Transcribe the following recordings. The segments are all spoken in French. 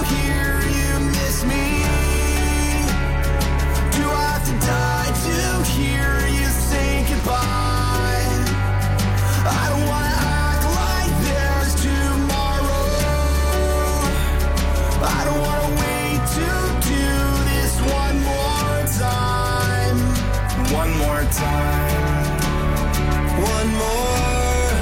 hear you miss me? Do I have to die to hear you say goodbye? I don't wanna act like there's tomorrow. I don't wanna wait to do this one more time. One more time. One more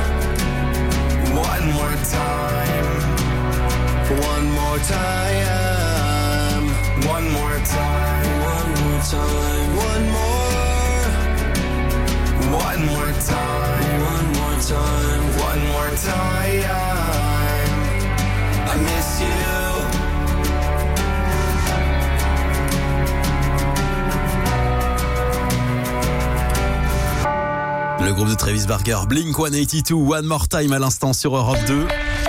time. One more time. One more time. One more time. One more. One more time. One more time. One more time. I miss you. Le groupe de Travis Barker, Blink-182, One More Time à l'instant sur Europe 2.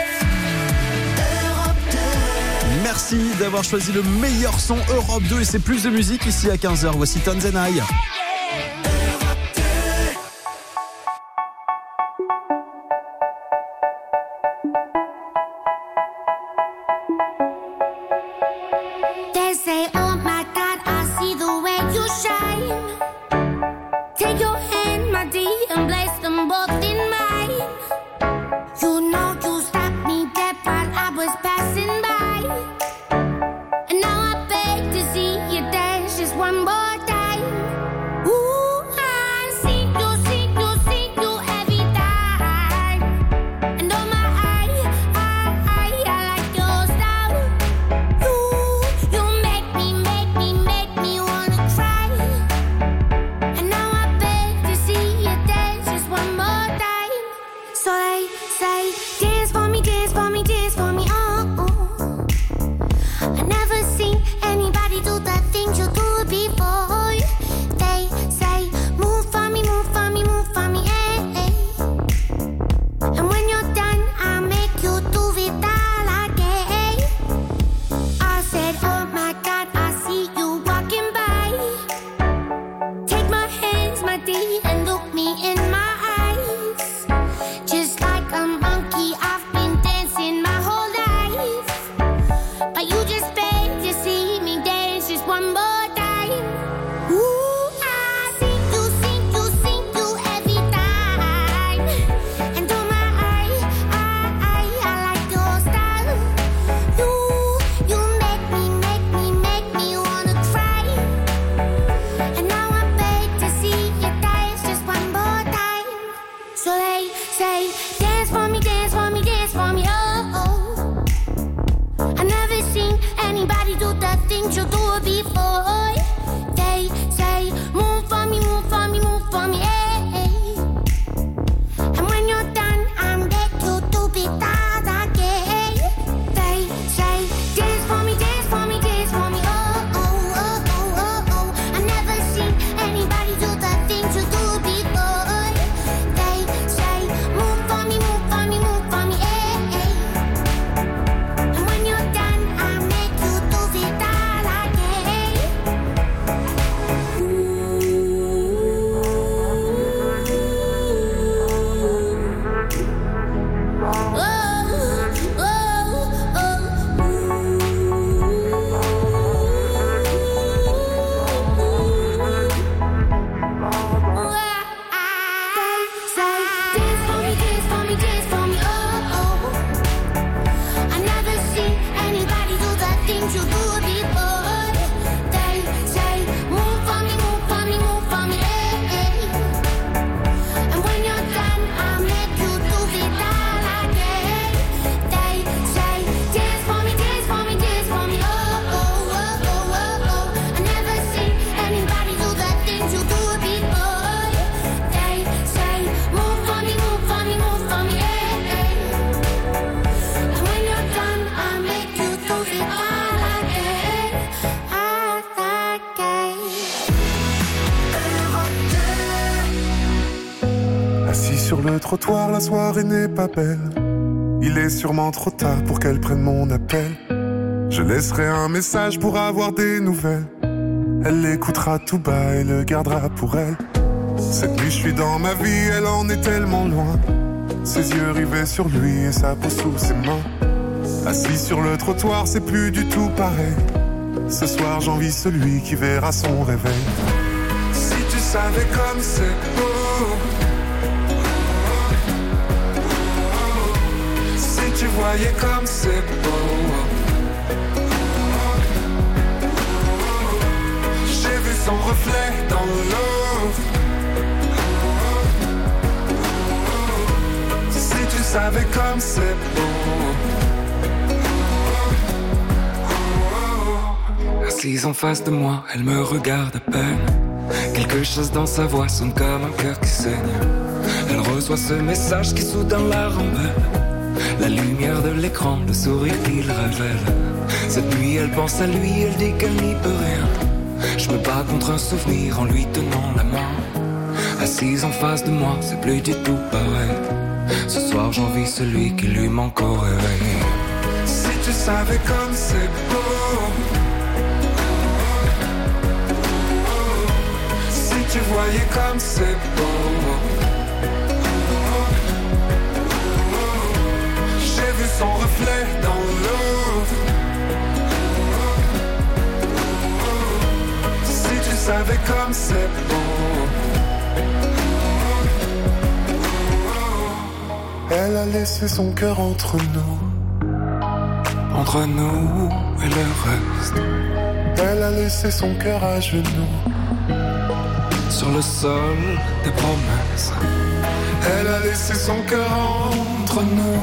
Merci d'avoir choisi le meilleur son Europe 2 et c'est plus de musique ici à 15h. Voici Tones and I. They say, oh my God, I see the way you shine. Take your hand, my dear, and place them both in mine. You know you stopped me dead while I was passing by. And now I beg to see you dance just one more time. Ooh, I see you every time. And oh my, I like your style. You make me wanna cry. And now I beg to see you dance just one more time. So they say, dance for me, dance for me, dance for me, oh. I never seen anybody do the things you do before. They say, move for me, move for me, move for me, eh, eh. And when you're done, I'll make you do it all again. I said, oh my God, I see you walking by. Take my hands, my dear, and look me in my eyes. Just like a monkey, I've been dancing my whole life. But you just beg to see me dance just one more time. Ooh, I see you every time. And oh my, I like your style. You make me wanna cry. And now I beg to see you dance just one more time. So they say, dance for me, dance for me, dance for me, oh, oh. I never seen anybody do the things you do before. They say, move for me, move for me, move for me, eh, eh. And when you're done, I'll make you do it all again. They say, dance for me, dance for me, dance for me, oh, oh, oh, oh, oh, oh. I never seen anybody do the things you do before. They say, move for me, move for me, move for me, eh, eh. And when you're done, I'll make you do it all again. Sur le trottoir, la soirée n'est pas belle. Il est sûrement trop tard pour qu'elle prenne mon appel. Je laisserai un message pour avoir des nouvelles. Elle l'écoutera tout bas et le gardera pour elle. Cette nuit je suis dans ma vie, elle en est tellement loin. Ses yeux rivés sur lui et sa peau sous ses mains. Assis sur le trottoir, c'est plus du tout pareil. Ce soir, j'envie celui qui verra son réveil. Si tu savais comme c'est beau, si tu voyais comme c'est beau. J'ai vu son reflet dans l'eau. Si tu savais comme c'est beau. Assise en face de moi, elle me regarde à peine. Quelque chose dans sa voix sonne comme un cœur qui saigne. Elle reçoit ce message qui soudain la rembelle. La lumière de l'écran, le sourire qu'il révèle. Cette nuit elle pense à lui, elle dit qu'elle n'y peut rien. Je me bats contre un souvenir en lui tenant la main. Assise en face de moi, c'est plus du tout pareil. Ce soir j'envie celui qui lui manque au réveil. Si tu savais comme c'est beau, si tu voyais comme c'est beau. J'ai vu son reflet dans l'eau. Si tu savais comme c'est beau. Elle a laissé son cœur entre nous et le reste. Elle a laissé son cœur à genoux sur le sol des promesses. Elle a laissé son cœur entre nous.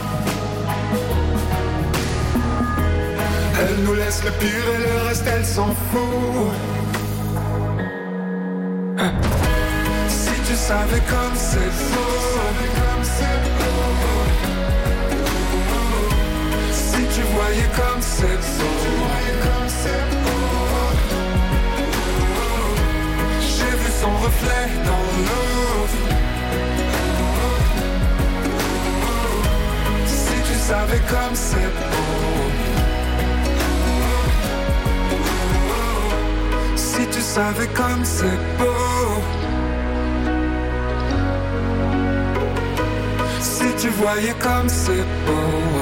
Elle nous laisse le pire et le reste elle s'en fout. Si tu savais comme c'est beau. Si tu voyais comme c'est beau. J'ai vu son reflet dans l'eau. Si tu savais comme c'est beau. Si tu savais comme c'est beau. Si tu voyais comme c'est beau.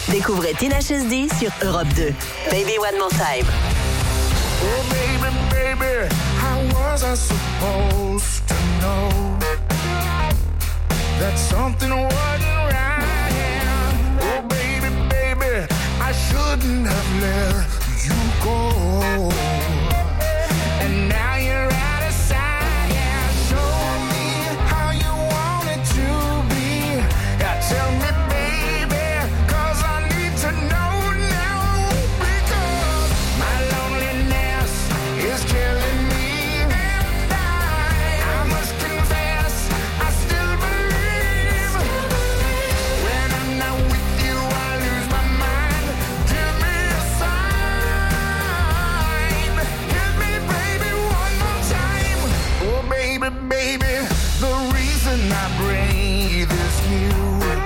Découvrez Tenacious D sur Europe 2. Baby One More Time. Oh baby, baby, how was I supposed to know that something wasn't right? Oh baby, baby, I shouldn't have let you go. And now you're out of sight. Yeah, show me how you want it to be. Yeah, tell me, baby, 'cause I need to know now. Because my loneliness is killing me. And I must confess, I still believe. When I'm not with you, I lose my mind. Give me a sign. Hit me, baby, one more time. Oh, baby, baby, the reason I breathe is you.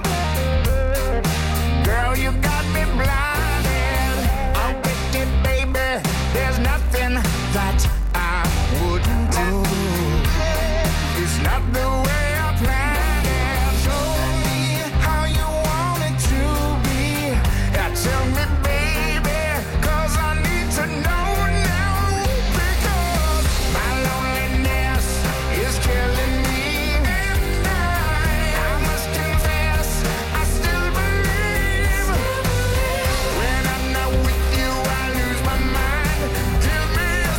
Girl, you got me blinded. Oh, wicked, baby, there's nothing that I wouldn't do. It's not the way I planned it. Show me how you want it to be. Yeah, tell me, baby, 'cause I need to know now. Because my loneliness is killing me. And I must confess, I still believe. When I'm not with you, I lose my mind. Give me a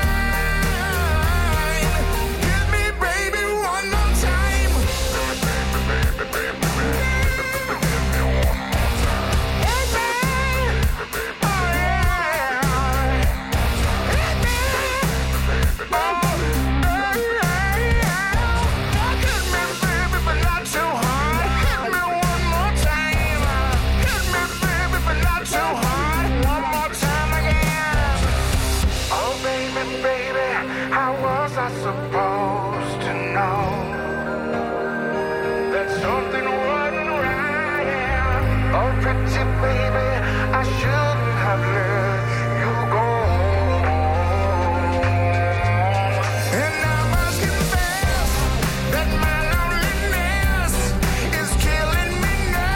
sign. Hit me, baby, one more time. Supposed to know that something wasn't right. Oh, pretty baby, I shouldn't have let you go. And I must confess that my loneliness is killing me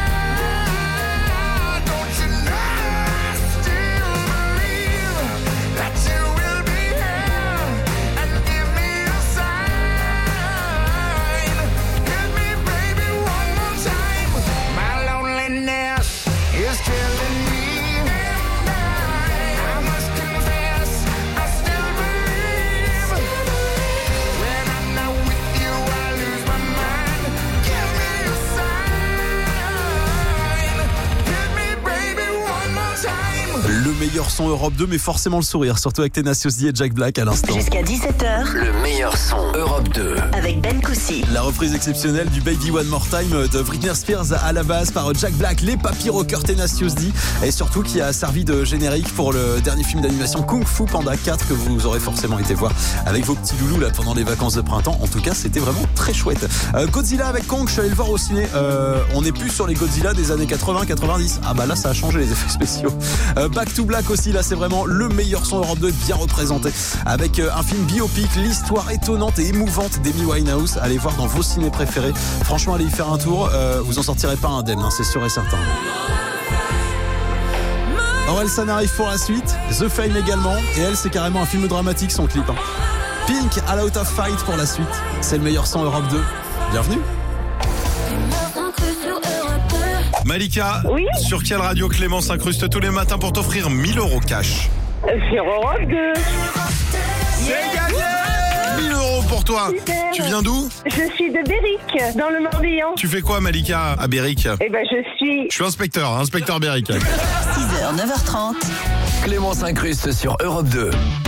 now. Don't you know I still believe that you will be here and give me a sign. Give me, baby, one more time. My loneliness is killing me. And I must confess, I still believe. When I'm not with you, I lose my mind. Give me a sign. Give me, baby, one more time. Le meilleur son Europe 2, mais forcément le sourire, surtout avec Tenacious D et Jack Black à l'instant. Jusqu'à 17h Le meilleur son Europe 2. avec Ben Coussi. La reprise exceptionnelle du Baby One More Time de Britney Spears à la base par Jack Black, les papy rockers Tenacious D, et surtout qui a servi de générique pour le dernier film d'animation Kung Fu Panda 4 que vous aurez forcément été voir avec vos petits loulous là pendant les vacances de printemps. En tout cas, c'était vraiment très chouette. Godzilla avec Kong, je suis allé le voir au ciné. On n'est plus sur les Godzilla des années 80-90. Ah bah là, ça a changé les effets spéciaux. Back to Black aussi, là c'est vraiment le meilleur son Europe 2 bien représenté avec un film biopic, l'histoire étonnante et émouvante d'Amy Winehouse. Allez voir dans vos ciné préférés. Franchement, allez y faire un tour. Vous en sortirez pas indemne, hein, c'est sûr et certain. Orelsan arrive pour la suite, The Fame également, et elle c'est carrément un film dramatique son clip. Hein. Pink, All Out of Fight pour la suite. C'est le meilleur son Europe 2. Bienvenue. Malika, Oui. sur quelle radio Clément s'incruste tous les matins pour t'offrir 1000 € cash? Sur Europe 2. C'est gagné 1000 € pour toi. Super. Tu viens d'où? Je suis de Béric, dans le Morbihan. Tu fais quoi Malika à Béric? Eh ben, je suis... Je suis inspecteur Béric. 6h, 9h30. Clément s'incruste sur Europe 2.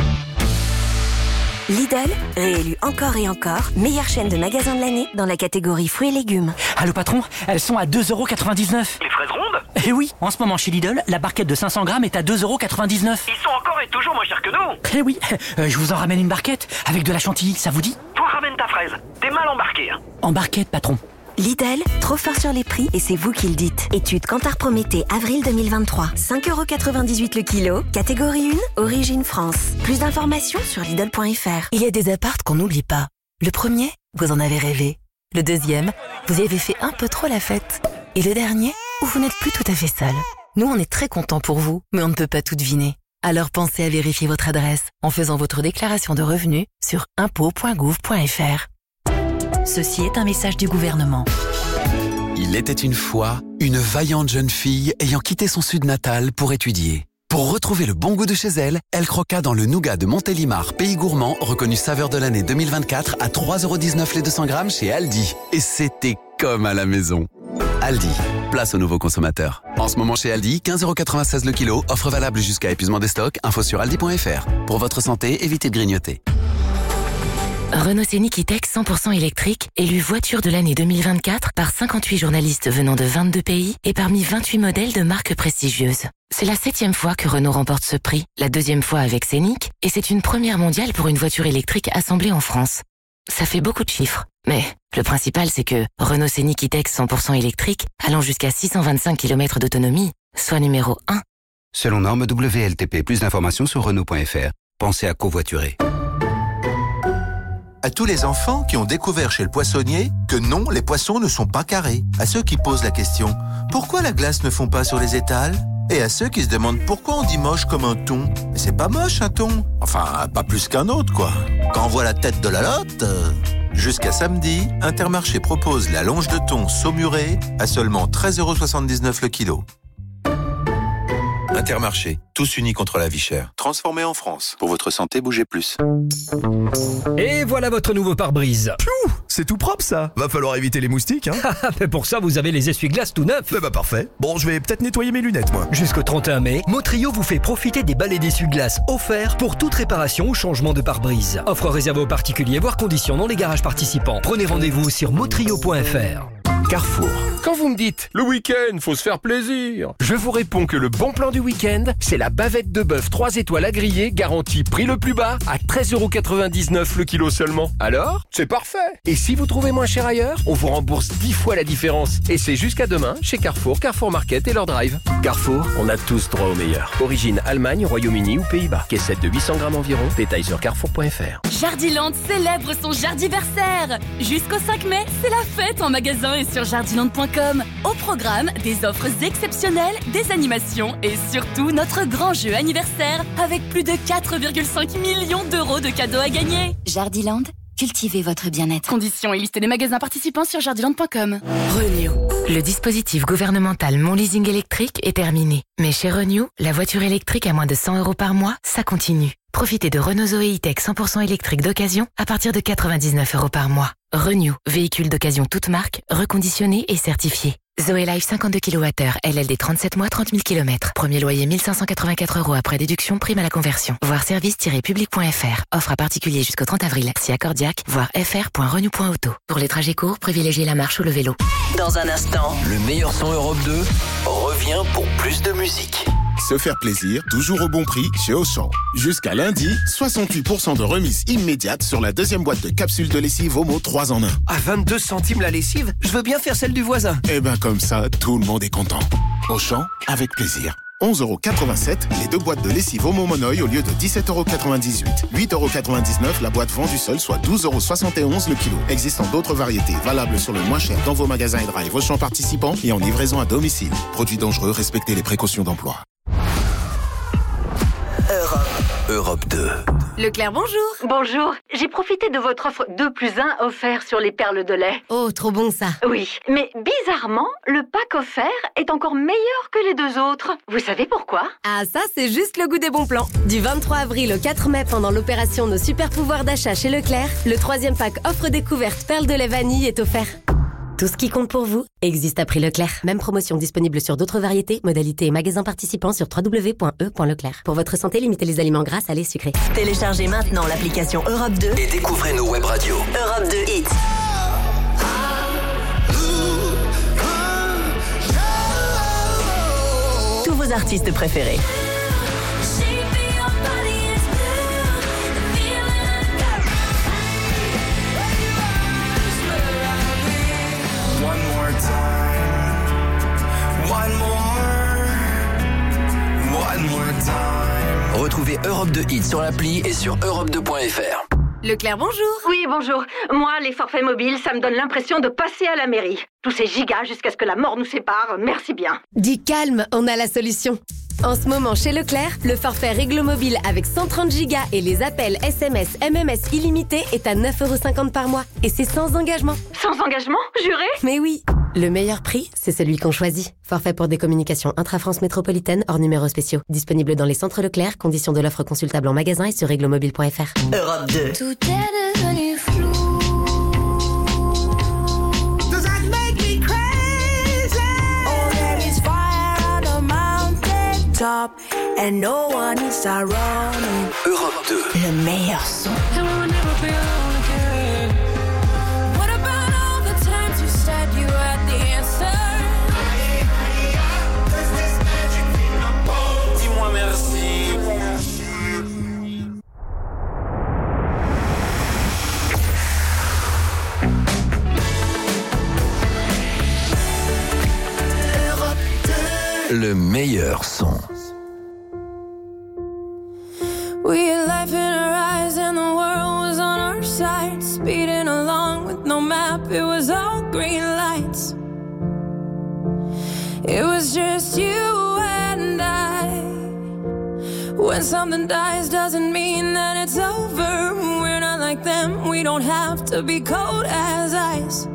Lidl, réélu encore et encore, meilleure chaîne de magasins de l'année dans la catégorie fruits et légumes. Allô patron, elles sont à 2,99 €. Les fraises rondes? Eh oui, en ce moment chez Lidl, la barquette de 500 grammes est à 2,99 €. Ils sont encore et toujours moins chers que nous. Eh oui, je vous en ramène une barquette avec de la chantilly, ça vous dit? Toi ramène ta fraise. T'es mal embarqué. Hein. En barquette patron. Lidl, trop fort sur les prix et c'est vous qui le dites. Étude Kantar Prométhée, avril 2023. 5,98 € le kilo. Catégorie 1, origine France. Plus d'informations sur Lidl.fr. Il y a des apparts qu'on n'oublie pas. Le premier, vous en avez rêvé. Le deuxième, vous y avez fait un peu trop la fête. Et le dernier, où vous n'êtes plus tout à fait seul. Nous, on est très contents pour vous, mais on ne peut pas tout deviner. Alors pensez à vérifier votre adresse en faisant votre déclaration de revenus sur impôts.gouv.fr. Ceci est un message du gouvernement. Il était une fois une vaillante jeune fille ayant quitté son sud natal pour étudier. Pour retrouver le bon goût de chez elle, elle croqua dans le nougat de Montélimar, pays gourmand, reconnu saveur de l'année 2024 à 3,19€ les 200 grammes chez Aldi. Et c'était comme à la maison. Aldi, place aux nouveaux consommateurs. En ce moment chez Aldi, 15,96€ le kilo, offre valable jusqu'à épuisement des stocks, info sur aldi.fr. Pour votre santé, évitez de grignoter. Renault Scénic E-Tech 100% électrique, élu voiture de l'année 2024 par 58 journalistes venant de 22 pays et parmi 28 modèles de marques prestigieuses. C'est la 7e fois que Renault remporte ce prix, la 2e fois avec Scénic, et c'est une première mondiale pour une voiture électrique assemblée en France. Ça fait beaucoup de chiffres, mais le principal c'est que Renault Scénic E-Tech 100% électrique, allant jusqu'à 625 km d'autonomie, soit numéro 1. Selon norme WLTP, plus d'informations sur Renault.fr. Pensez à covoiturer. À tous les enfants qui ont découvert chez le poissonnier que non, les poissons ne sont pas carrés. À ceux qui posent la question « Pourquoi la glace ne fond pas sur les étals ?» Et à ceux qui se demandent pourquoi on dit moche comme un thon. Mais c'est pas moche un thon. Enfin, pas plus qu'un autre, quoi. Quand on voit la tête de la lotte... Jusqu'à samedi, Intermarché propose la longe de thon saumurée à seulement 13,79€ le kilo. Intermarché, tous unis contre la vie chère. Transformé en France. Pour votre santé, bougez plus. Et voilà votre nouveau pare-brise. Piou, c'est tout propre ça. Va falloir éviter les moustiques, hein. Mais pour ça, vous avez les essuie-glaces tout neufs. Bah parfait. Bon, je vais peut-être nettoyer mes lunettes, moi. Jusqu'au 31 mai, Motrio vous fait profiter des balais d'essuie-glaces offerts pour toute réparation ou changement de pare-brise. Offre réservée aux particuliers, voire conditions dans les garages participants. Prenez rendez-vous sur motrio.fr. Carrefour. Quand vous me dites « le week-end, faut se faire plaisir », je vous réponds que le bon plan du week-end, c'est la bavette de bœuf 3 étoiles à griller, garantie prix le plus bas, à 13,99€ le kilo seulement. Alors, c'est parfait. Et si vous trouvez moins cher ailleurs, on vous rembourse 10 fois la différence. Et c'est jusqu'à demain chez Carrefour, Carrefour Market et leur drive. Carrefour, on a tous droit au meilleur. Origine Allemagne, Royaume-Uni ou Pays-Bas. Caissette de 800 grammes environ. Détails sur carrefour.fr. Jardiland célèbre son jardiversaire. Jusqu'au 5 mai, c'est la fête en magasin et sur jardiland.com. Au programme, des offres exceptionnelles, des animations et surtout notre grand jeu anniversaire avec plus de 4,5 millions d'euros de cadeaux à gagner. Jardiland, cultivez votre bien-être. Conditions et liste des magasins participants sur jardiland.com. Renew. Le dispositif gouvernemental Mon Leasing électrique est terminé. Mais chez Renew, la voiture électrique à moins de 100€ par mois, ça continue. Profitez de Renault Zoé E-Tech 100% électrique d'occasion à partir de 99€ par mois. Renew, véhicule d'occasion toute marque, reconditionné et certifié. Zoé Life 52 kWh, LLD 37 mois, 30 000 km. Premier loyer 1584€ après déduction, prime à la conversion. Voir service-public.fr. Offre à particulier jusqu'au 30 avril. Si accordiaque, voir fr.renew.auto. Pour les trajets courts, privilégiez la marche ou le vélo. Dans un instant, le meilleur son Europe 2 revient pour plus de musique. Se faire plaisir, toujours au bon prix chez Auchan. Jusqu'à lundi, 68% de remise immédiate sur la deuxième boîte de capsules de lessive Omo 3 en 1. À 22 centimes la lessive, je veux bien faire celle du voisin. Eh ben comme ça, tout le monde est content. Auchan, avec plaisir. 11,87€ les deux boîtes de lessive Omo Monoï au lieu de 17,98€. 8,99€ la boîte vendue seule, soit 12,71€ le kilo. Existant d'autres variétés, valables sur le moins cher dans vos magasins et drive Auchan participants et en livraison à domicile. Produits dangereux, respectez les précautions d'emploi. Europe 2. Leclerc, bonjour. Bonjour. J'ai profité de votre offre 2+1 offert sur les perles de lait. Oh, trop bon ça. Oui, mais bizarrement, le pack offert est encore meilleur que les deux autres. Vous savez pourquoi? Ah, ça, c'est juste le goût des bons plans. Du 23 avril au 4 mai, pendant l'opération Nos super pouvoirs d'achat chez Leclerc, le 3e pack offre découverte perles de lait vanille est offert. Tout ce qui compte pour vous existe à prix Leclerc. Même promotion disponible sur d'autres variétés, modalités et magasins participants sur www.e.leclerc. Pour votre santé, limitez les aliments gras, salés, sucrés. Téléchargez maintenant l'application Europe 2 et découvrez nos web radios. Europe 2 Hits. Tous vos artistes préférés. Retrouvez Europe 2 Hits sur l'appli et sur europe2.fr. Leclerc, bonjour. Oui, bonjour. Moi, les forfaits mobiles, ça me donne l'impression de passer à la mairie. Tous ces gigas jusqu'à ce que la mort nous sépare, merci bien. Dis calme, on a la solution. En ce moment, chez Leclerc, le forfait Réglo Mobile avec 130 gigas et les appels SMS, MMS illimités est à 9,50€ par mois. Et c'est sans engagement. Sans engagement, juré? Mais oui. Le meilleur prix, c'est celui qu'on choisit. Forfait pour des communications intra-France métropolitaine hors numéros spéciaux. Disponible dans les centres Leclerc. Conditions de l'offre consultable en magasin et sur reglomobile.fr. Europe 2. Tout est devenu flou. Does that make me crazy? Oh, there is fire on the mountain top and no one is around. Europe 2. Le meilleur son. And we'll never be alone again. What about all the times you said you had the answer? Dis-moi merci. Le meilleur son. We had life in our eyes and the world was on our side. Speeding along with no map, it was all green lights. It was just you and I. When something dies doesn't mean that it's over. We're not like them, we don't have to be cold as ice.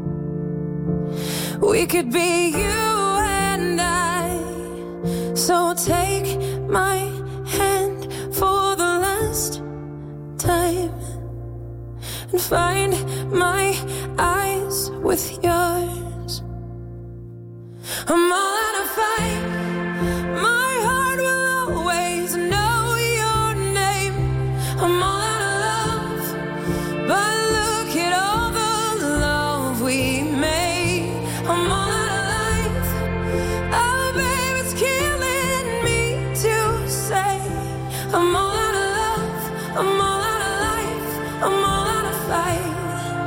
We could be you and I. So take my hand for the last time and find my eyes with yours. I'm all out of fight. My heart will always know your name. I'm all out of love, but look at all the love we made. I'm all out of life. Oh, babe, it's killing me to say. I'm all out of love. I'm all out of life. I'm all out of fight.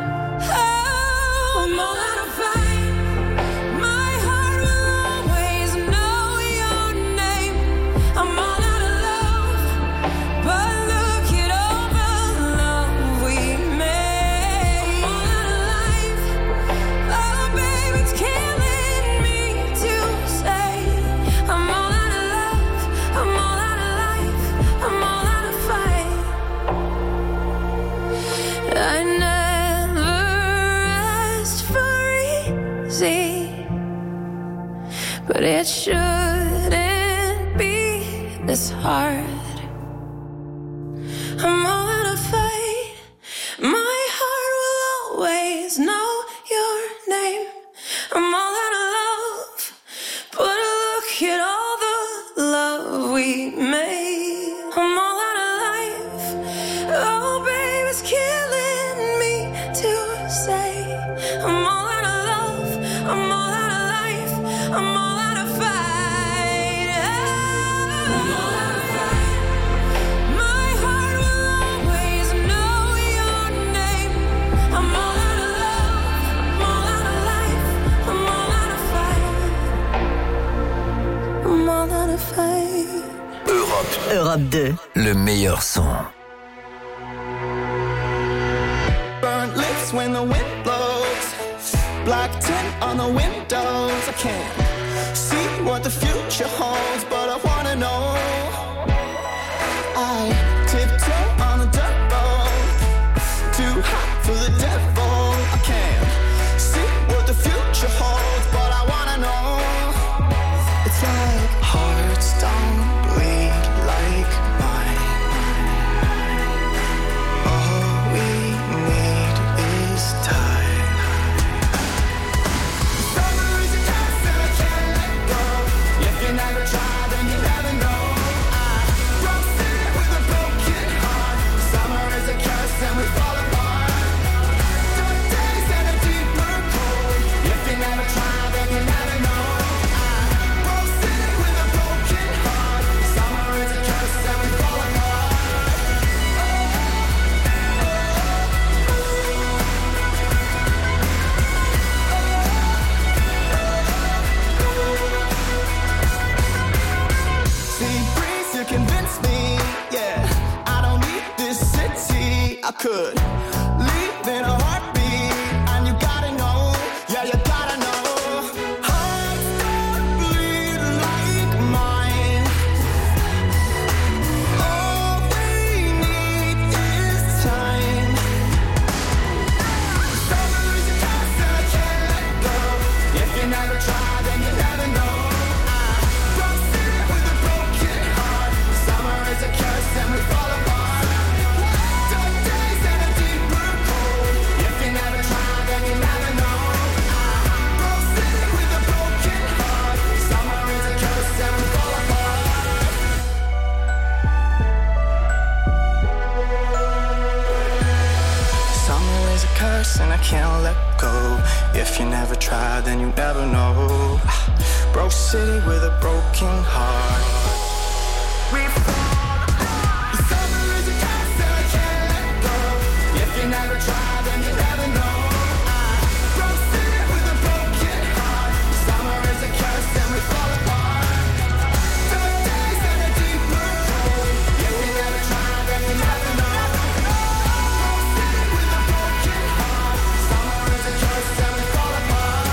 Oh, I'm all out of fight. My heart will always know your name. I'm all out of love, but look at all the love we made. I'm all out of life. Oh, babe, it's killing me to say. I'm all out of love. I'm all out of life. I'm all out of fight. I never asked for easy, but it shouldn't be this hard. I'm all out of fight. My heart will always know your name. I'm all out of love, but look at all the love we made. I'm all out of life. Oh, babe, it's killing me to say. I'm all out of love. I'm all out of life. I'm all out of fight. I'm all out of fight. My heart will always know your name. I'm all out of love. I'm all out of life. I'm all out of fight. I'm all out of fight. Europe 2. Le meilleur son. Burnt lips when the wind blows. Black tint on the windows. I can't see what the future holds, but I wanna know. I tiptoe on the dirt road. Too hot for the devil. I can't see what the future holds, but I wanna know. It's like hearts don't bleed like mine. All we need is time. Summer is a test and I can't let go. If you never try, then you never know. could leave in a heartbeat, and you gotta know, yeah, you gotta know. Hearts that bleed like mine. All we need is time. Summer is a curse and I can't let go. If you never try, then you never know. Broke city with a broken heart. Summer is a curse and we fall apart. Dark days and a deeper cold. If you never try, then you never know. Broke city with a broken heart. Summer is a curse and we fall apart. Summer is a curse and I can't let go. If you never try, then you never know. Broke city with a broken heart. We fall apart. Summer is a curse and I can't let go. If you never try, then you never know. Broke city with a broken heart. Summer is a curse and we fall apart. Dark days and a deeper cold. If you never try, then you never know. Broke city with a broken heart. Summer is a curse and we fall apart.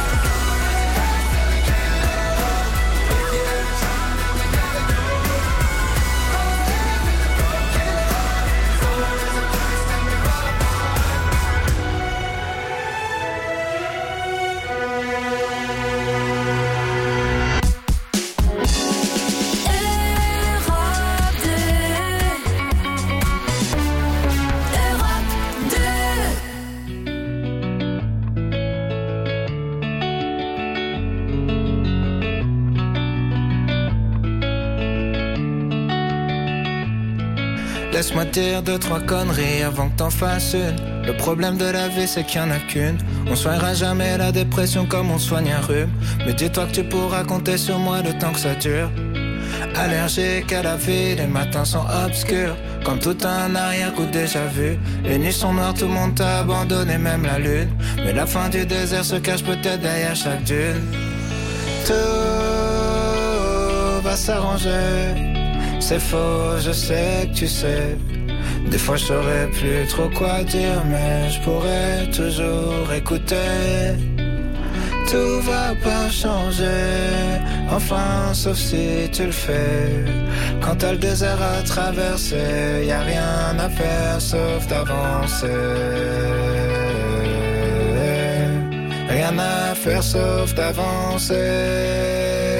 Laisse-moi dire 2-3 conneries avant que t'en fasses une. Le problème de la vie c'est qu'il y en a qu'une. On soignera jamais la dépression comme on soigne un rhume. Mais dis-toi que tu pourras compter sur moi le temps que ça dure. Allergique à la vie, les matins sont obscurs. Comme tout un arrière-coup déjà vu. Les nuits sont noires, tout le monde t'a abandonné, même la lune. Mais la fin du désert se cache peut-être derrière chaque dune. Tout va s'arranger. C'est faux, je sais que tu sais. Des fois je saurais plus trop quoi dire, mais je pourrais toujours écouter. Tout va pas changer, enfin sauf si tu le fais. Quand t'as le désert à traverser, y a rien à faire sauf d'avancer. Rien à faire sauf d'avancer.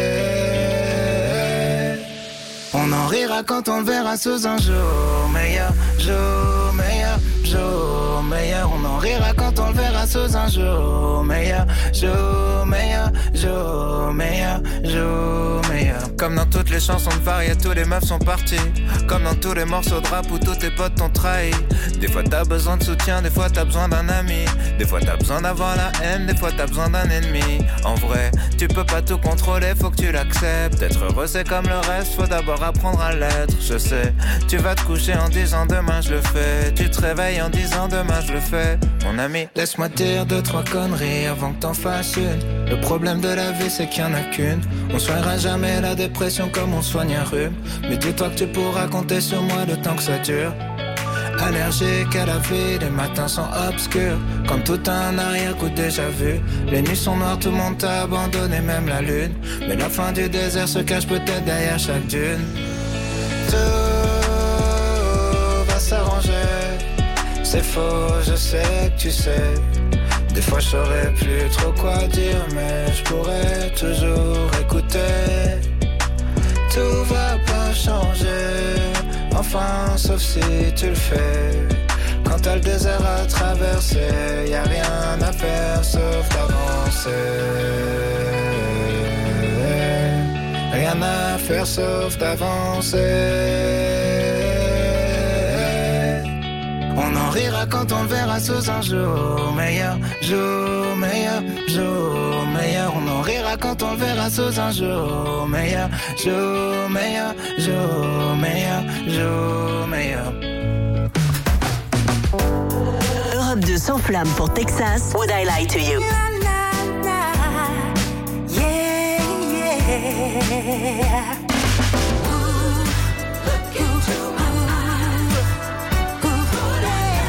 On en rira quand on le verra sous un jour meilleur, jour meilleur, jour meilleur. On en rira quand on le verra sous un jour meilleur, jour meilleur, jour meilleur, jour meilleur. Comme dans toutes les chansons de Faria, tous les meufs sont partis. Comme dans tous les morceaux de rap où tous tes potes t'ont trahi. Des fois t'as besoin de soutien, des fois t'as besoin d'un ami. Des fois t'as besoin d'avoir la haine, des fois t'as besoin d'un ennemi. En vrai, tu peux pas tout contrôler, faut que tu l'acceptes. Être heureux c'est comme le reste, faut d'abord apprendre à l'être. Je sais, tu vas te coucher en disant demain je le fais. Tu te réveilles en disant demain je le fais. Mon ami, laisse-moi dire 2-3 conneries avant que t'en fasses une. Le problème de la vie c'est qu'il y en a qu'une. On soignera jamais la dépression comme on soigne un rhume. Mais dis-toi que tu pourras compter sur moi le temps que ça dure. Allergique à la vie, les matins sont obscurs. Comme tout un arrière-coup déjà vu. Les nuits sont noires, tout le monde t'a abandonné, même la lune. Mais la fin du désert se cache peut-être derrière chaque dune. Tout va s'arranger. C'est faux, je sais que tu sais. Des fois je saurais plus trop quoi dire, mais je pourrais toujours écouter. Tout va pas changer, enfin sauf si tu le fais. Quand t'as le désert à traverser, y a rien à faire sauf d'avancer. Rien à faire sauf d'avancer. On en rira quand on le verra sous un jour meilleur, jour meilleur, jour meilleur. On en rira quand on le verra sous un jour meilleur, jour meilleur, jour meilleur, jour meilleur. Europe 2 sans flamme pour Texas. Would I lie to you? Yeah, yeah. Ooh, look into my eyes. Ooh,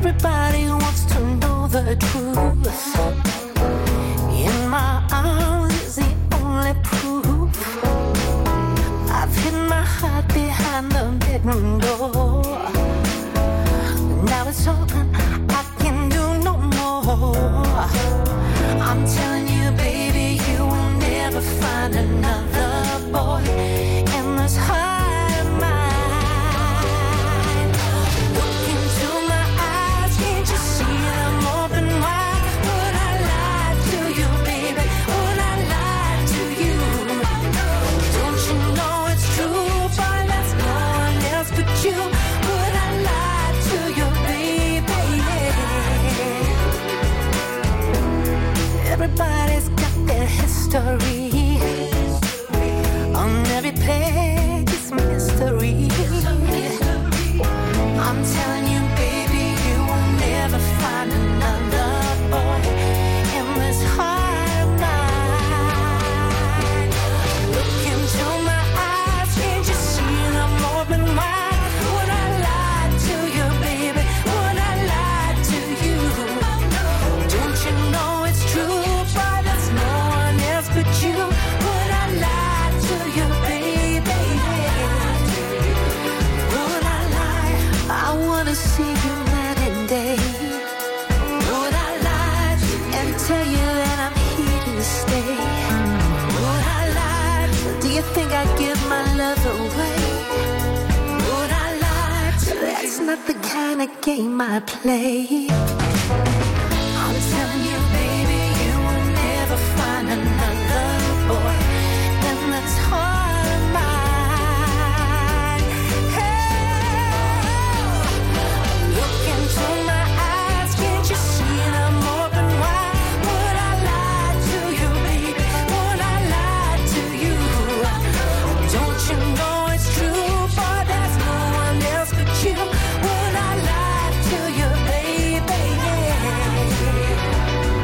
Everybody wants to know the truth. In my arms is the only proof. I've hidden my heart behind the bedroom door. Now it's open, I can do no more. I'm telling you, baby, you will never find another boy in this heart of mine. Look into my eyes, can't you see them open wide? Would I lie to you, baby? Would I lie to you? Don't you know it's true, boy, there's no one else but you. Would I lie to you, baby? Everybody's got their history. On every page it's mystery. I'm telling you, baby, you will never find another boy in this heart of mine. Look into my eyes, can't you see them open wide? Would I lie to you, baby? Would I lie to you? Don't you know it's true, boy, there's no one else but you. Would I lie to you, baby? Would I lie? I wanna see you night and day. Would I lie and tell you that I'm here to stay? Would I lie? Do you think I'd give my love away? Would I lie? That's not the kind of game I play. I'm telling you, baby, you will never find another boy in this heart of mine. Hey, look into my eyes, can't you see them open wide? Would I lie to you, baby? Would I lie to you? Don't you know it's true, boy, there's no one else but you. Would I lie to you, baby?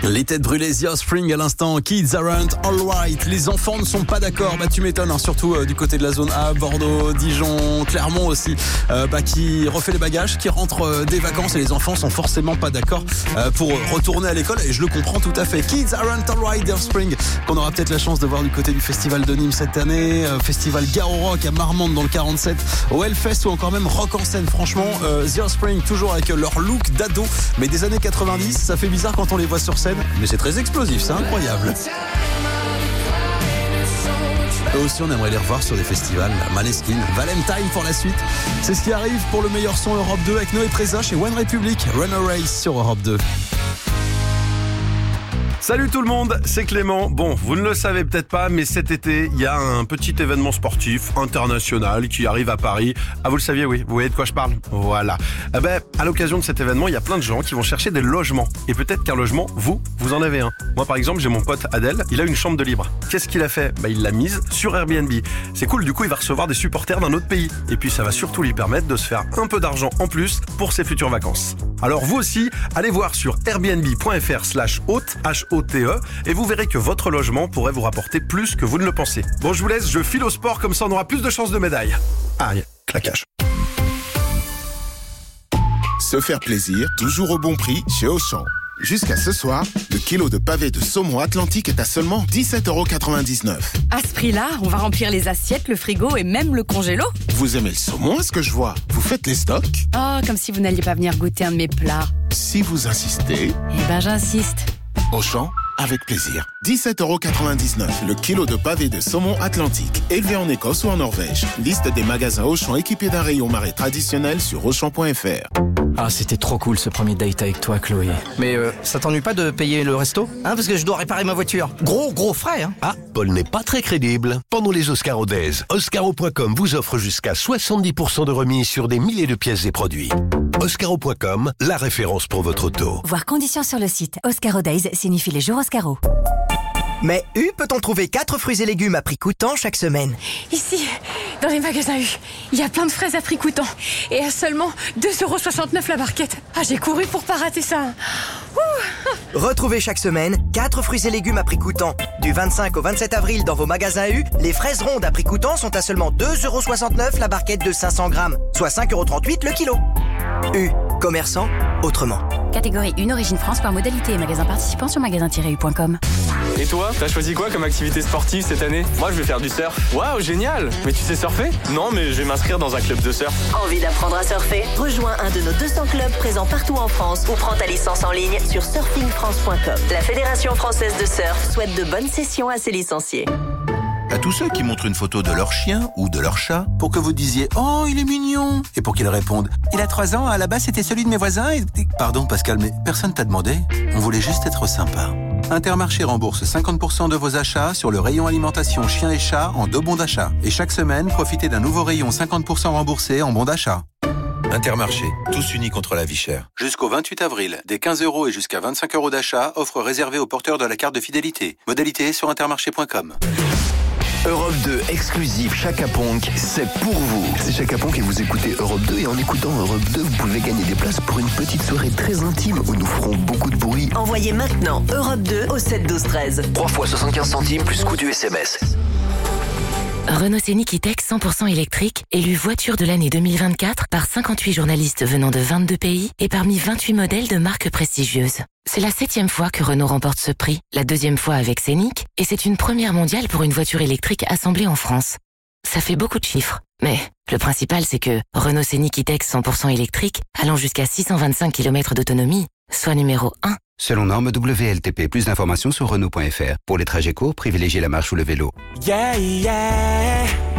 Les têtes brûlées, The Offspring à l'instant, Kids Aren't Alright. Les enfants ne sont pas d'accord, tu m'étonnes, hein, surtout du côté de la zone A, Bordeaux, Dijon, Clermont aussi, qui refait les bagages, qui rentre des vacances et les enfants sont forcément pas d'accord pour retourner à l'école et je le comprends tout à fait. Kids Aren't Alright, The Offspring, qu'on aura peut-être la chance de voir du côté du festival de Nîmes cette année, festival Garo Rock à Marmande dans le 47, au Hellfest ou encore même Rock en scène. Franchement, The Offspring toujours avec leur look d'ado, mais des années 90, ça fait bizarre quand on les voit sur scène. Mais c'est très explosif, c'est incroyable. Eux aussi, on aimerait les revoir sur des festivals. Maneskin, Valentine pour la suite. C'est ce qui arrive pour le meilleur son Europe 2 avec Noé Préza chez One Republic. Run a Race sur Europe 2. Salut tout le monde, c'est Clément. Bon, vous ne le savez peut-être pas, mais cet été, il y a un petit événement sportif international qui arrive à Paris. Ah, vous le saviez, oui, vous voyez de quoi je parle? Voilà. À l'occasion de cet événement, il y a plein de gens qui vont chercher des logements. Et peut-être qu'un logement, vous en avez un. Moi, par exemple, j'ai mon pote Adèle, il a une chambre de libre. Qu'est-ce qu'il a fait? Il l'a mise sur Airbnb. C'est cool, du coup, il va recevoir des supporters d'un autre pays. Et puis, ça va surtout lui permettre de se faire un peu d'argent en plus pour ses futures vacances. Alors, vous aussi, allez voir sur airbnb.fr/hôte, H-O-T-E, et vous verrez que votre logement pourrait vous rapporter plus que vous ne le pensez. Bon, je vous laisse, je file au sport, comme ça on aura plus de chances de médaille. Aïe, claquage. Se faire plaisir, toujours au bon prix chez Auchan. Jusqu'à ce soir, le kilo de pavés de saumon Atlantique est à seulement 17,99 €. À ce prix-là, on va remplir les assiettes, le frigo et même le congélo. Vous aimez le saumon, est-ce que je vois? Vous faites les stocks? Oh, comme si vous n'alliez pas venir goûter un de mes plats. Si vous insistez... j'insiste. Auchan, avec plaisir. 17,99 € le kilo de pavés de saumon Atlantique, élevé en Écosse ou en Norvège. Liste des magasins Auchan équipés d'un rayon marée traditionnel sur Auchan.fr. Ah, c'était trop cool ce premier date avec toi, Chloé. Mais ça t'ennuie pas de payer le resto? Parce que je dois réparer ma voiture. Gros frais, hein. Ah, Paul n'est pas très crédible. Pendant les Oscaro Days, Oscaro.com vous offre jusqu'à 70% de remise sur des milliers de pièces et produits. Oscaro.com, la référence pour votre auto. Voir conditions sur le site. Oscaro Days signifie les jours Oscaro. Mais U peut-on trouver 4 fruits et légumes à prix coûtant chaque semaine? Ici, dans les magasins U, il y a plein de fraises à prix coûtant. Et à seulement 2,69 € la barquette. Ah, j'ai couru pour pas rater ça. Ouh. Retrouvez chaque semaine 4 fruits et légumes à prix coûtant. Du 25 au 27 avril dans vos magasins U, les fraises rondes à prix coûtant sont à seulement 2,69 € la barquette de 500 grammes, soit 5,38 € le kilo. U, commerçant autrement. Catégorie 1, origine France par modalité et magasin participant sur magasin-u.com. Et toi, t'as choisi quoi comme activité sportive cette année? Moi, je vais faire du surf. Waouh, génial! Mais tu sais surfer? Non, mais je vais m'inscrire dans un club de surf. Envie d'apprendre à surfer? Rejoins un de nos 200 clubs présents partout en France ou prends ta licence en ligne sur surfingfrance.com. La Fédération française de surf souhaite de bonnes sessions à ses licenciés. À tous ceux qui montrent une photo de leur chien ou de leur chat pour que vous disiez « Oh, il est mignon !» et pour qu'ils répondent « Il a 3 ans, à la base c'était celui de mes voisins et... » Pardon Pascal, mais personne t'a demandé. On voulait juste être sympa. Intermarché rembourse 50% de vos achats sur le rayon alimentation chien et chat en 2 bons d'achat. Et chaque semaine, profitez d'un nouveau rayon 50% remboursé en bons d'achat. Intermarché, tous unis contre la vie chère. Jusqu'au 28 avril, des 15 € et jusqu'à 25 € d'achat, offre réservée aux porteurs de la carte de fidélité. Modalité sur intermarché.com. Europe 2 exclusif Chaka Ponk, c'est pour vous. C'est Chaka Ponk et vous écoutez Europe 2 et en écoutant Europe 2, vous pouvez gagner des places pour une petite soirée très intime où nous ferons beaucoup de bruit. Envoyez maintenant Europe 2 au 7 12 13. 3 fois 75 centimes plus coût du SMS. Renault Scénic E-Tech 100% électrique, élu voiture de l'année 2024 par 58 journalistes venant de 22 pays et parmi 28 modèles de marques prestigieuses. C'est la 7e fois que Renault remporte ce prix, la 2e fois avec Scénic, et c'est une première mondiale pour une voiture électrique assemblée en France. Ça fait beaucoup de chiffres, mais le principal c'est que Renault Scénic E-Tech 100% électrique, allant jusqu'à 625 km d'autonomie, soit numéro 1. Selon norme WLTP, plus d'informations sur Renault.fr. Pour les trajets courts, privilégiez la marche ou le vélo. Yeah, yeah.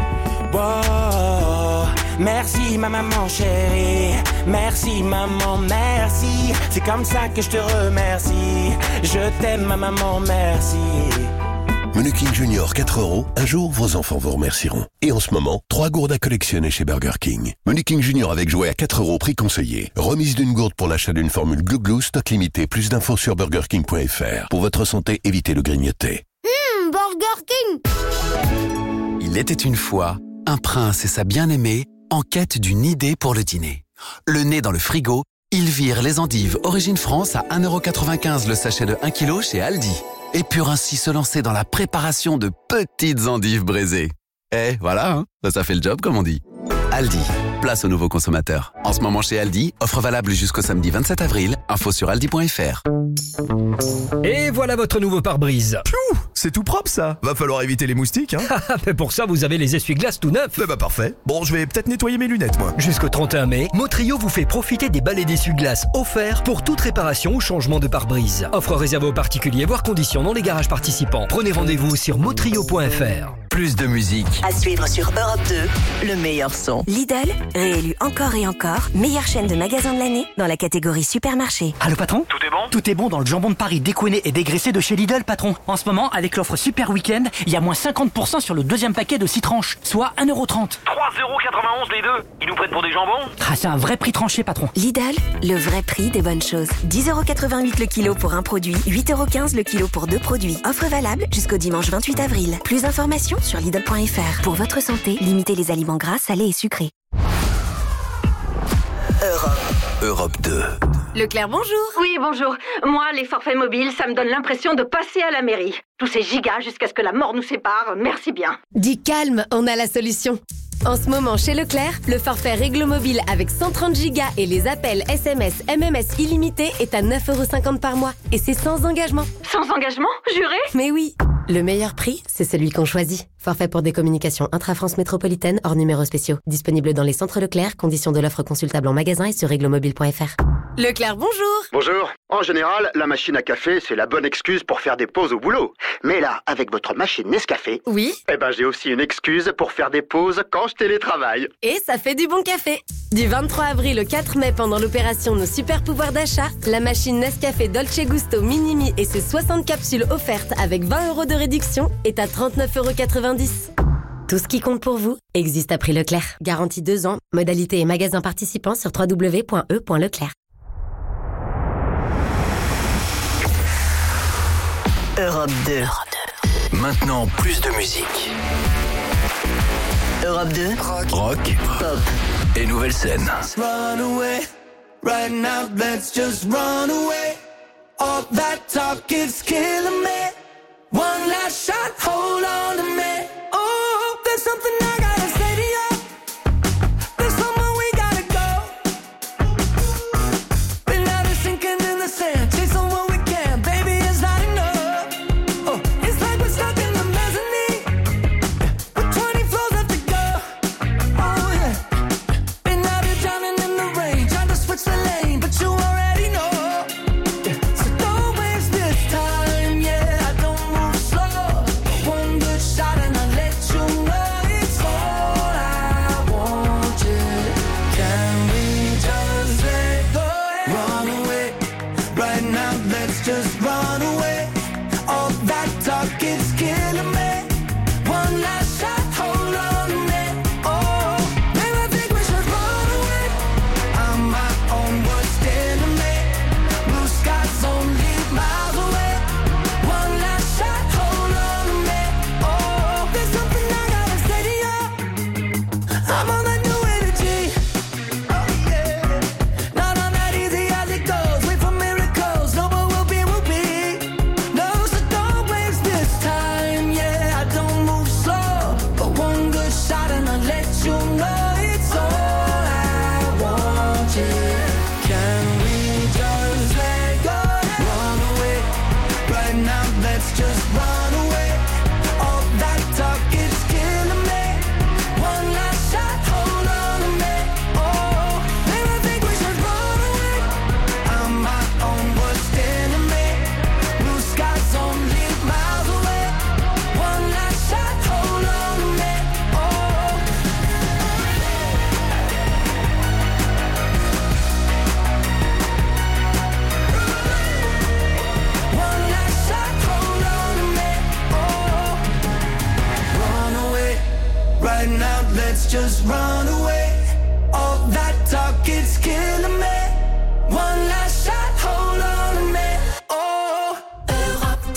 Wow. Merci ma maman chérie. Merci maman, merci. C'est comme ça que je te remercie. Je t'aime ma maman, merci. Menu King Junior 4 €, un jour vos enfants vous remercieront. Et en ce moment, 3 gourdes à collectionner chez Burger King. Menu King Junior avec jouet à 4 €, prix conseillé. Remise d'une gourde pour l'achat d'une formule Glou Glou, stock limité. Plus d'infos sur burgerking.fr. Pour votre santé, évitez le grignoter. Burger King. Il était une fois un prince et sa bien-aimée en quête d'une idée pour le dîner. Le nez dans le frigo, Ils virent les endives Origine France à 1,95€ le sachet de 1 kg chez Aldi. Et purent ainsi se lancer dans la préparation de petites endives braisées. Et voilà, hein, ça fait le job comme on dit. Aldi, place aux nouveaux consommateurs. En ce moment chez Aldi, offre valable jusqu'au samedi 27 avril. Info sur aldi.fr. Et voilà votre nouveau pare-brise. Piou, c'est tout propre ça. Va falloir éviter les moustiques, hein. Mais pour ça, vous avez les essuie-glaces tout neufs. Bah parfait. Bon, je vais peut-être nettoyer mes lunettes, moi. Jusqu'au 31 mai, Motrio vous fait profiter des balais d'essuie-glaces offerts pour toute réparation ou changement de pare-brise. Offre réservée aux particuliers, voire conditions dans les garages participants. Prenez rendez-vous sur motrio.fr. Plus de musique. À suivre sur Europe 2, le meilleur son. Lidl, réélu encore et encore, meilleure chaîne de magasins de l'année dans la catégorie supermarché. Allô patron ? Tout est bon ? Tout est bon dans le jambon de Paris découiné et dégraissé de chez Lidl, patron. En ce moment, avec l'offre Super Week-end, il y a moins 50% sur le deuxième paquet de 6 tranches, soit 1,30€. 3,91€ les deux. Ils nous prennent pour des jambons ? Ah, c'est un vrai prix tranché, patron. Lidl, le vrai prix des bonnes choses. 10,88€ le kilo pour un produit, 8,15€ le kilo pour 2 produits. Offre valable jusqu'au dimanche 28 avril. Plus d'informations sur Lidl.fr. Pour votre santé, limitez les aliments gras, salés et sucrés. Europe 2. Leclerc, bonjour. Oui, bonjour. Moi, les forfaits mobiles, ça me donne l'impression de passer à la mairie. Tous ces gigas jusqu'à ce que la mort nous sépare, merci bien. Du calme, on a la solution. En ce moment, chez Leclerc, le forfait Réglo Mobile avec 130 gigas et les appels SMS, MMS illimités est à 9,50€ par mois. Et c'est sans engagement. Sans engagement ? Juré ? Mais oui. Le meilleur prix, c'est celui qu'on choisit. Forfait pour des communications intra-France métropolitaine hors numéros spéciaux. Disponible dans les centres Leclerc. Conditions de l'offre consultable en magasin et sur réglomobile.fr. Leclerc, bonjour. Bonjour. En général, la machine à café, c'est la bonne excuse pour faire des pauses au boulot. Mais là, avec votre machine Nescafé... Oui. Eh ben, j'ai aussi une excuse pour faire des pauses quand je télétravaille. Et ça fait du bon café. Du 23 avril au 4 mai, pendant l'opération Nos Super Pouvoirs d'achat, la machine Nescafé Dolce Gusto Minimi et ses 60 capsules offertes avec 20€ de réduction est à 39,90€. Tout ce qui compte pour vous existe à prix Leclerc. Garantie 2 ans. Modalité et magasins participants sur www.e.leclerc. Europe 2. Maintenant, plus de musique. Europe 2. Rock. Pop. Et nouvelle scène. Run away, right now, let's just run away. All that talk is killing me. One last shot, hold on to me. Oh, there's something I gotta say to you. There's somewhere we gotta go. Been out of sinking in the sand, chasing what we can, baby, it's not enough. Oh, it's like we're stuck in the mezzanine, with 20 floors left to go. Oh yeah, been out here drowning in the rain, trying to switch the lane, but you already know. So don't waste this time, yeah. I don't move slow. One good shot and I'll let you know it's all I want. Yeah. Can we just let go? Run away, right now. Let's just run away. All that talk is killing me. One last shot, hold on a minute. Oh, maybe I think we should run away. I'm my own worst enemy. Blue skies only miles away. One last shot, hold on a minute. Oh, there's something I gotta say to you. I'm on that new energy. Oh yeah, not on that easy as it goes. Wait for miracles, no, but we'll be. No, so don't waste this time. Yeah, I don't move slow, but one good shot and I'll let you know it's all I want. Yeah, can we just let go? Run away, right now. Let's just run away. All that talk is killing me. One last shot, hold on a minute. Oh, maybe I think we should run away. I'm my own worst enemy. Blue skies only miles away. One last shot, hold on a minute. Oh, one last shot, hold on a minute. Oh, run away, right now. Let's just run away. All that talk is killing me. One last shot, hold on a minute. Oh, Europe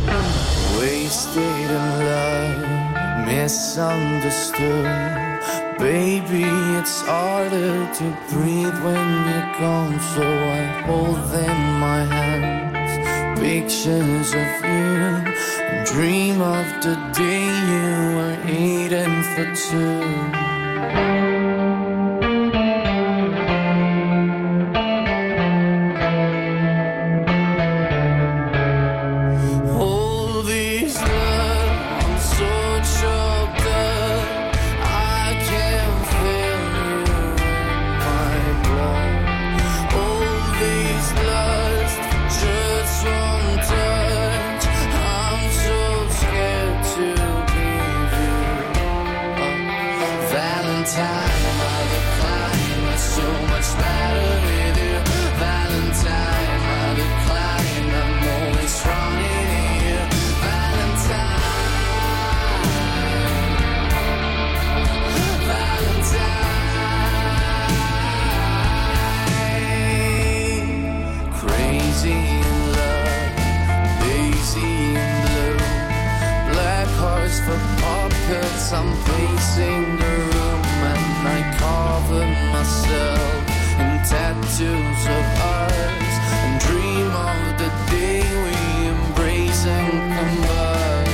2. Wasted in love, misunderstood. Baby, it's harder to breathe when you're gone, so I hold them in my hands. Pictures of you, dream of the day you were eating for two. I'm pacing the room and I cover myself in tattoos of ours and dream of the day we embrace and combine.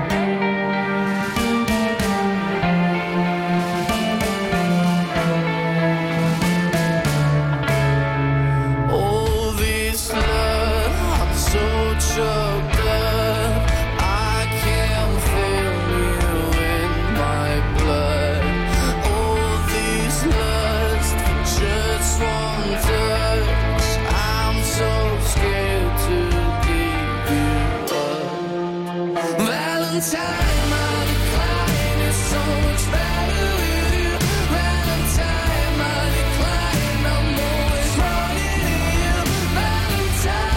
All this love, I'm so choked up, I can't feel you in my blood. All this lust for just one touch, I'm so scared to give you up. Valentine, my decline is so much better with you. Valentine, my decline, I'm always running to you. Valentine,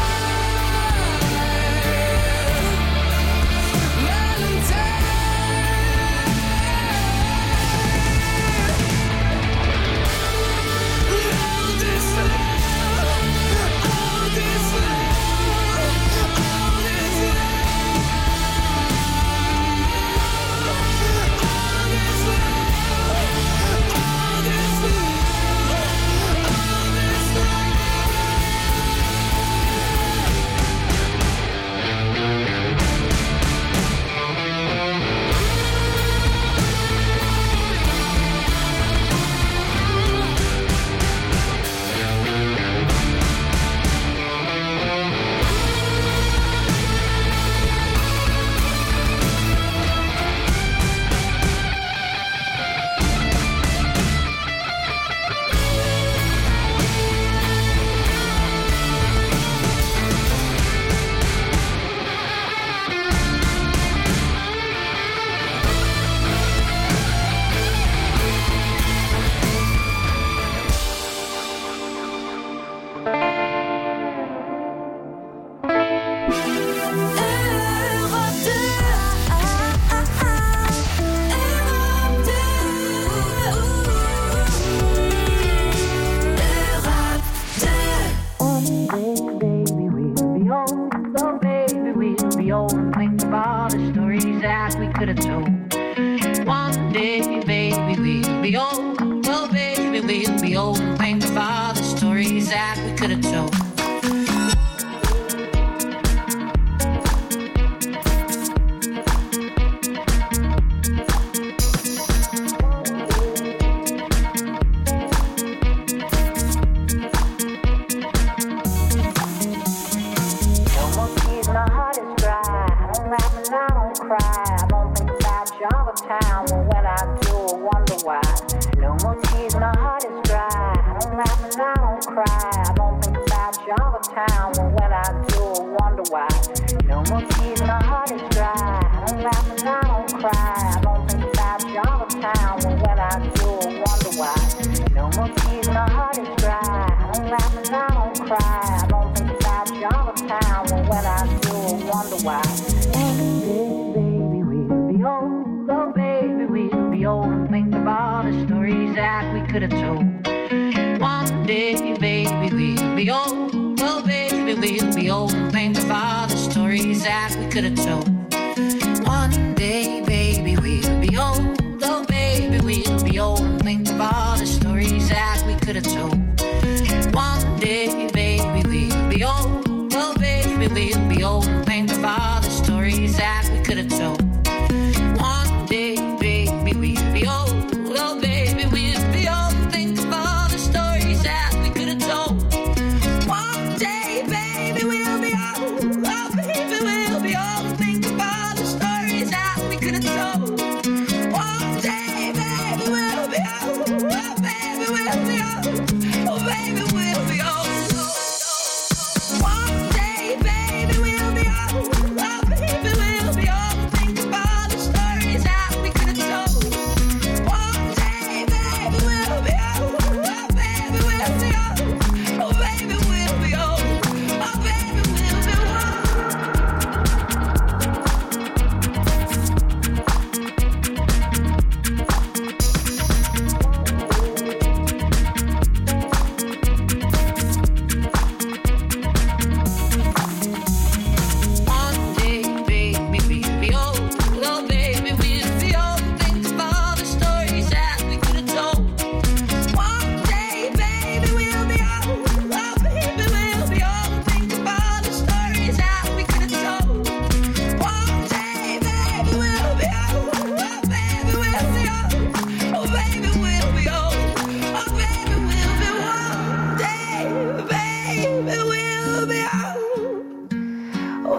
One day, baby, we'll be old. Oh, baby, we'll be old and think of all the stories that we could have told. Town, well, when I do, I wonder why. No more tears, my heart is dry. I don't laugh and I don't cry. I don't think about you all the time. Well, when I do, I wonder why. No more tears, my heart is dry. I don't laugh and I don't cry. I don't think about you all the time. Well, when I do, I wonder why. No more tears, my heart is dry. I don't laugh and I don't cry. I don't think about you all the time. Well, when I do, I wonder why. Baby, we'll be old. Oh, baby, we'll be old and think of all the stories that we could have told. One day, baby, we'll be old. Oh, baby, we'll be old and think of all the stories that we could have told. One day, baby, we'll be old. Oh, baby, we'll be old and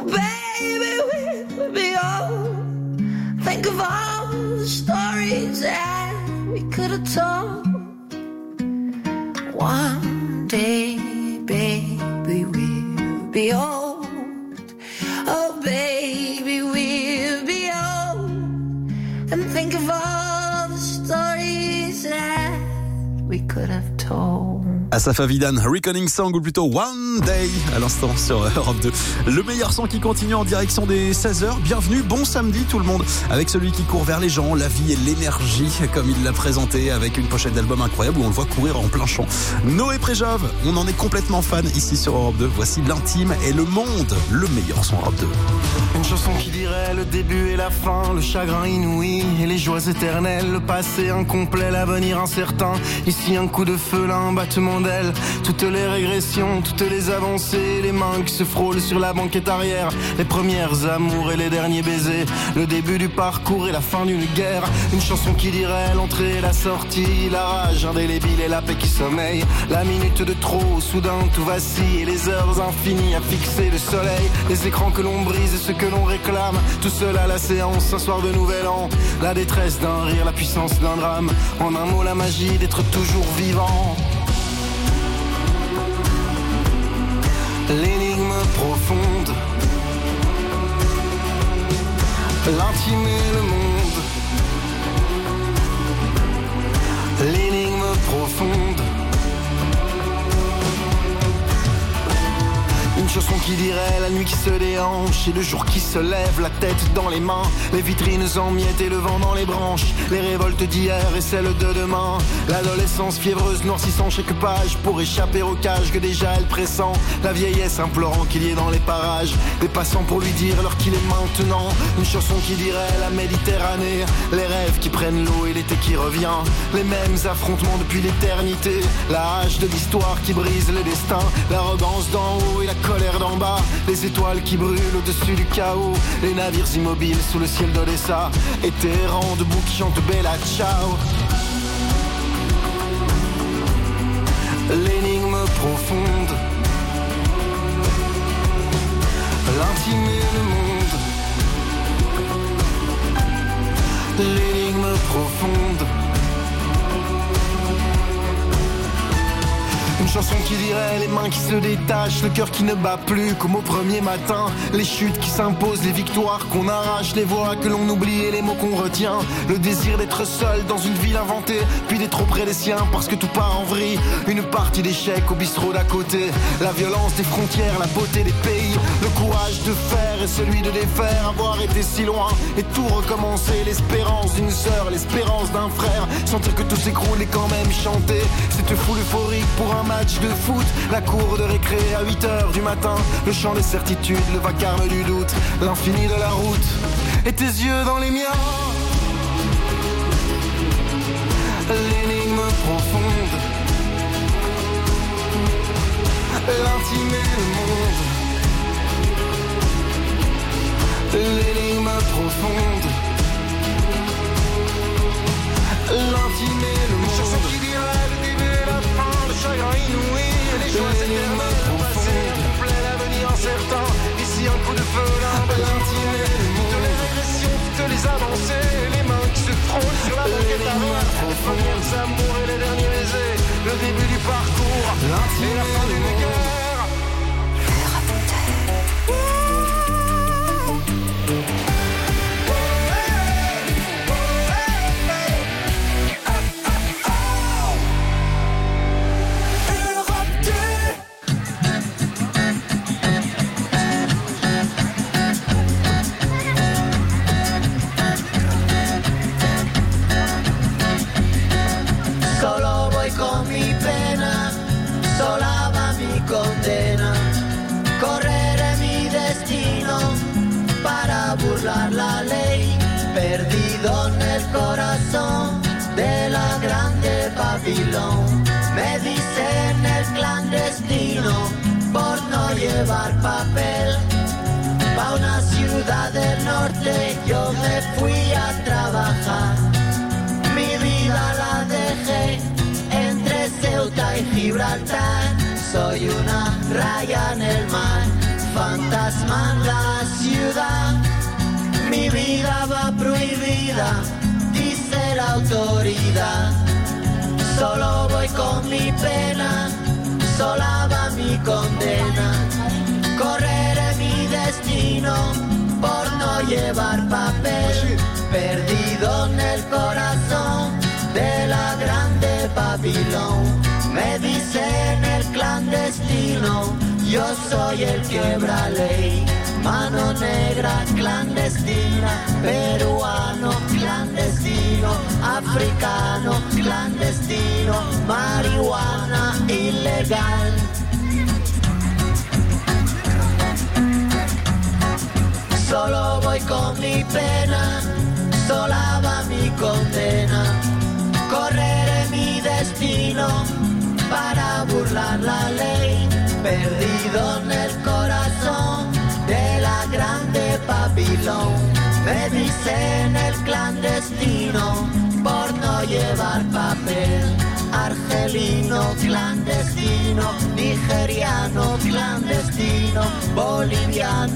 baby, we'll be old. Think of all the stories that we could have told. One day, baby, we'll be old. Oh, baby, we'll be old. And think of all the stories that we could have told. Asaf Avidan, Reckoning Song, ou plutôt One Day, à l'instant sur Europe 2. Le meilleur son qui continue en direction des 16h. Bienvenue, bon samedi tout le monde, avec celui qui court vers les gens, la vie et l'énergie, comme il l'a présenté, avec une pochette d'album incroyable où on le voit courir en plein champ. Noé Préjove, on en est complètement fan ici sur Europe 2. Voici l'intime et le monde, le meilleur son Europe 2. Une chanson qui dirait le début et la fin, le chagrin inouï et les joies éternelles, le passé incomplet, l'avenir incertain. Ici un coup de feu, là un battement d'aile, toutes les régressions, toutes les avancées, les mains qui se frôlent sur la banquette arrière, les premières amours et les derniers baisers, le début du parcours et la fin d'une guerre. Une chanson qui dirait l'entrée et la sortie, la rage indélébile et la paix qui sommeille, la minute de trop, soudain tout vacille et les heures infinies à fixer le soleil, les écrans que l'on brise et ce que l'on réclame, tout seul à la séance, un soir de nouvel an, la détresse d'un rire, la puissance d'un drame, en un mot la magie d'être toujours vivant. L'énigme profonde, l'intime et le monde. L'énigme profonde. Une chanson qui dirait la nuit qui se déhanche et le jour qui se lève, la tête dans les mains, les vitrines en miettes et le vent dans les branches, les révoltes d'hier et celles de demain, l'adolescence fiévreuse noircissant chaque page pour échapper au cage que déjà elle pressent, la vieillesse implorant qu'il y ait dans les parages des passants pour lui dire l'heure qu'il est maintenant. Une chanson qui dirait la Méditerranée, les rêves qui prennent l'eau et l'été qui revient, les mêmes affrontements depuis l'éternité, la hache de l'histoire qui brise les destins, l'arrogance d'en haut et la colère d'en bas, les étoiles qui brûlent au-dessus du chaos, les navires immobiles sous le ciel d'Odessa, et tes errants debout qui chantent Bella Ciao. L'énigme profonde, l'intime et le monde. L'énigme profonde. Une chanson qui dirait les mains qui se détachent, le cœur qui ne bat plus comme au premier matin, les chutes qui s'imposent, les victoires qu'on arrache, les voix que l'on oublie et les mots qu'on retient, le désir d'être seul dans une ville inventée, puis d'être auprès des siens parce que tout part en vrille, une partie d'échecs au bistrot d'à côté, la violence des frontières, la beauté des pays, le courage de faire et celui de défaire, avoir été si loin et tout recommencer, l'espérance d'une sœur, l'espérance d'un frère, sentir que tout s'écroule et quand même chanter, cette foule euphorique pour un match de foot, la cour de récré à 8h du matin, le chant des certitudes, le vacarme du doute, l'infini de la route, et tes yeux dans les miens. L'énigme profonde, l'intime et le monde. L'énigme profonde, l'intime et le monde. Une chanson qui dirait le début et la fin, le chagrin inouï et les joies éternelles, le passé incomplet, l'avenir incertain, ici un coup de feu, là l'intime et le monde. Toutes les régressions, toutes les avancées, les mains qui se frôlent sur la banquette arrière, les premiers amours et les derniers baisers, le début du parcours et la fin d'une guerre. Condena, correré mi destino para burlar la ley, perdido en el corazón de la grande Babilón. Me dicen el clandestino por no llevar papel. Pa' una ciudad del norte yo me fui a trabajar. Mi vida la dejé entre Ceuta y Gibraltar. Soy una raya en el mar, fantasma en la ciudad. Mi vida va prohibida, dice la autoridad. Solo voy con mi pena, sola va mi condena. Correré mi destino por no llevar papel, perdido en el corazón de la grande Babilón. Me dicen el clandestino, yo soy el quebra ley. Mano negra clandestina, peruano clandestino, africano clandestino, marihuana ilegal. Solo voy con mi pena, sola va mi condena. Correré mi destino para burlar la ley, perdido en el corazón de la grande Babilón. Me dicen el clandestino por no llevar papel. Argelino clandestino, nigeriano clandestino, boliviano